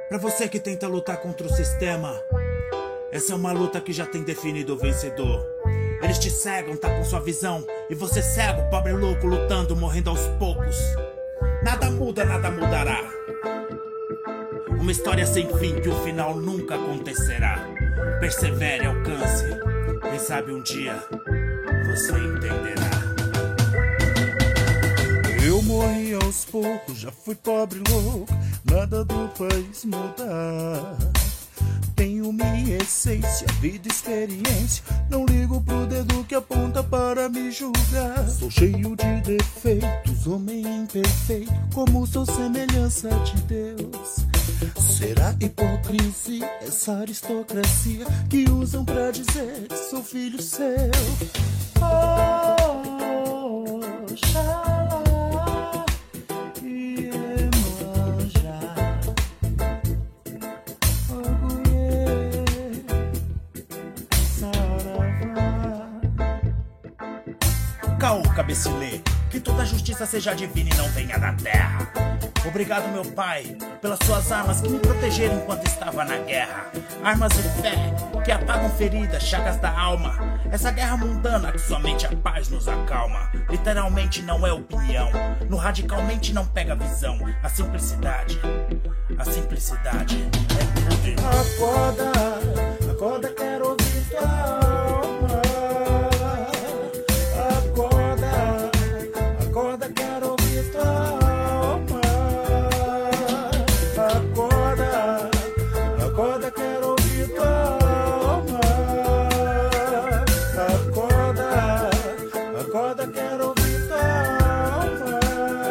Pra você que tenta lutar contra o sistema, essa é uma luta que já tem definido o vencedor. Eles te cegam, tá com sua visão, e você cego, pobre louco, lutando, morrendo aos poucos. Nada muda, nada mudará. Uma história sem fim que o final nunca acontecerá. Persevere, alcance, quem sabe um dia você entenderá. Eu morri aos poucos, já fui pobre louco, nada do país mudar. Tenho minha essência, vida e experiência, não ligo pro dedo que aponta para me julgar. Sou cheio de defeitos, homem imperfeito, como sou semelhança de Deus. Será hipocrisia essa aristocracia que usam pra dizer que sou filho seu? Oxalá, Iemanjá, Oguiê, Saravá. Caô, cabecilê, que toda justiça seja divina e não venha da terra. Obrigado, meu pai, pelas suas armas que me protegeram enquanto estava na guerra. Armas de fé que apagam feridas, chagas da alma. Essa guerra mundana que somente a paz nos acalma. Literalmente não é opinião, no radicalmente não pega visão. A simplicidade é tudo. Acorda, acorda, quero ouvir tua alma. Acorda, acorda, quero ouvir tua alma. Acorda, acorda, quero ouvir tua alma. Acorda, acorda, quero ouvir tua alma.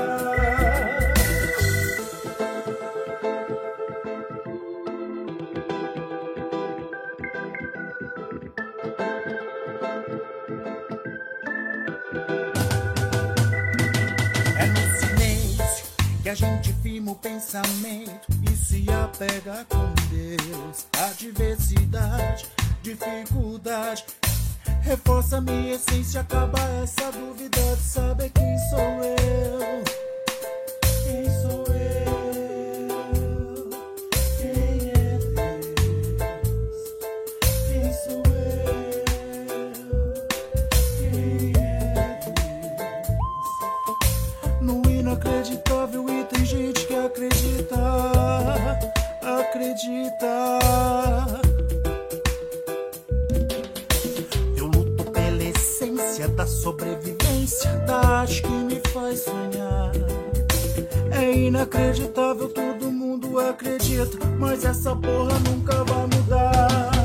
É no silêncio que a gente firma o pensamento e se apega com Deus. A diversidade, dificuldade, reforça minha essência, acaba essa dúvida de saber quem sou eu. Quem sou eu? Quem é Deus? Quem sou eu? Quem é Deus? No inacreditável e tem gente que acredita. Eu luto pela essência da sobrevivência, da arte que me faz sonhar. É inacreditável, todo mundo acredita, mas essa porra nunca vai mudar.